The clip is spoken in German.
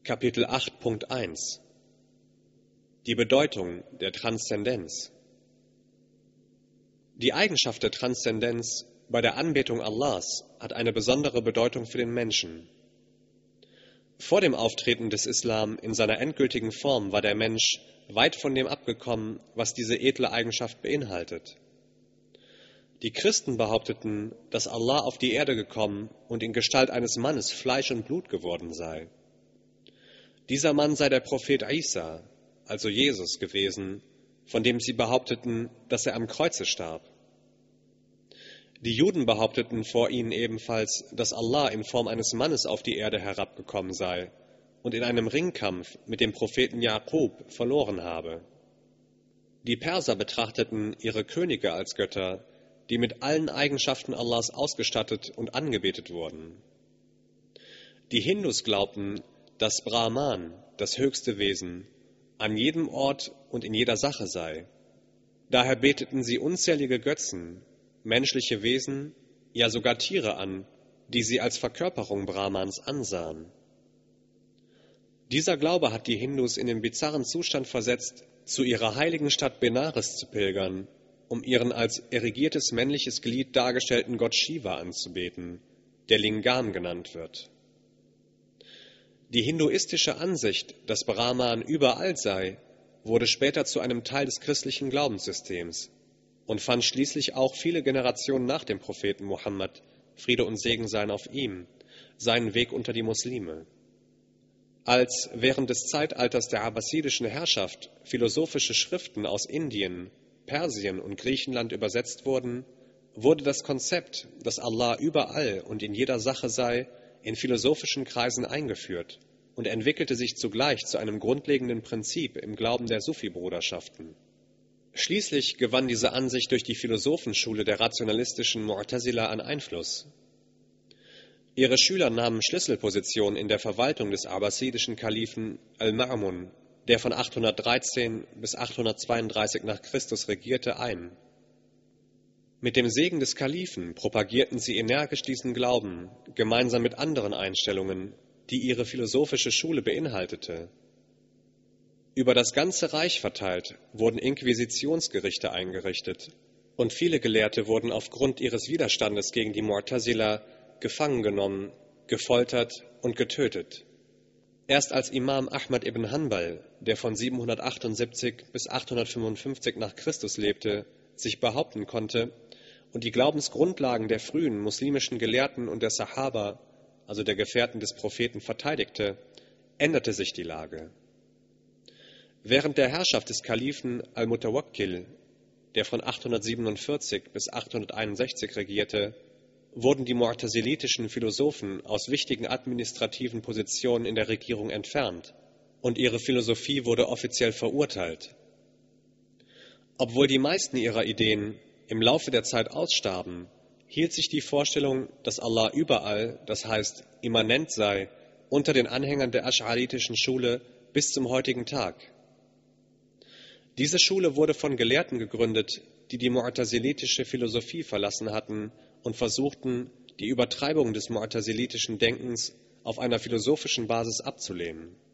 Kapitel 8.1 Die Bedeutung der Transzendenz. Die Eigenschaft der Transzendenz bei der Anbetung Allahs hat eine besondere Bedeutung für den Menschen. Vor dem Auftreten des Islam in seiner endgültigen Form war der Mensch weit von dem abgekommen, was diese edle Eigenschaft beinhaltet. Die Christen behaupteten, dass Allah auf die Erde gekommen und in Gestalt eines Mannes Fleisch und Blut geworden sei. Dieser Mann sei der Prophet Isa, also Jesus, gewesen, von dem sie behaupteten, dass er am Kreuze starb. Die Juden behaupteten vor ihnen ebenfalls, dass Allah in Form eines Mannes auf die Erde herabgekommen sei und in einem Ringkampf mit dem Propheten Jakob verloren habe. Die Perser betrachteten ihre Könige als Götter, die mit allen Eigenschaften Allahs ausgestattet und angebetet wurden. Die Hindus glaubten, dass Brahman, das höchste Wesen, an jedem Ort und in jeder Sache sei. Daher beteten sie unzählige Götzen, menschliche Wesen, ja sogar Tiere an, die sie als Verkörperung Brahmans ansahen. Dieser Glaube hat die Hindus in den bizarren Zustand versetzt, zu ihrer heiligen Stadt Benares zu pilgern, um ihren als erigiertes männliches Glied dargestellten Gott Shiva anzubeten, der Lingam genannt wird. Die hinduistische Ansicht, dass Brahman überall sei, wurde später zu einem Teil des christlichen Glaubenssystems und fand schließlich auch viele Generationen nach dem Propheten Mohammed, Friede und Segen seien auf ihm, seinen Weg unter die Muslime. Als während des Zeitalters der abbasidischen Herrschaft philosophische Schriften aus Indien, Persien und Griechenland übersetzt wurden, wurde das Konzept, dass Allah überall und in jeder Sache sei, in philosophischen Kreisen eingeführt und entwickelte sich zugleich zu einem grundlegenden Prinzip im Glauben der Sufi-Bruderschaften. Schließlich gewann diese Ansicht durch die Philosophenschule der rationalistischen Mu'tazila an Einfluss. Ihre Schüler nahmen Schlüsselpositionen in der Verwaltung des abbasidischen Kalifen Al-Ma'mun, der von 813 bis 832 nach Christus regierte, ein. Mit dem Segen des Kalifen propagierten sie energisch diesen Glauben, gemeinsam mit anderen Einstellungen, die ihre philosophische Schule beinhaltete. Über das ganze Reich verteilt wurden Inquisitionsgerichte eingerichtet und viele Gelehrte wurden aufgrund ihres Widerstandes gegen die Mu'tazila gefangen genommen, gefoltert und getötet. Erst als Imam Ahmad ibn Hanbal, der von 778 bis 855 nach Christus lebte, sich behaupten konnte und die Glaubensgrundlagen der frühen muslimischen Gelehrten und der Sahaba, also der Gefährten des Propheten, verteidigte, änderte sich die Lage. Während der Herrschaft des Kalifen Al-Mutawakkil, der von 847 bis 861 regierte, wurden die mu'tazilitischen Philosophen aus wichtigen administrativen Positionen in der Regierung entfernt und ihre Philosophie wurde offiziell verurteilt. Obwohl die meisten ihrer Ideen im Laufe der Zeit ausstarben, hielt sich die Vorstellung, dass Allah überall, das heißt immanent sei, unter den Anhängern der asch'aritischen Schule bis zum heutigen Tag. Diese Schule wurde von Gelehrten gegründet, die die mu'tazilitische Philosophie verlassen hatten und versuchten, die Übertreibung des mu'tazilitischen Denkens auf einer philosophischen Basis abzulehnen.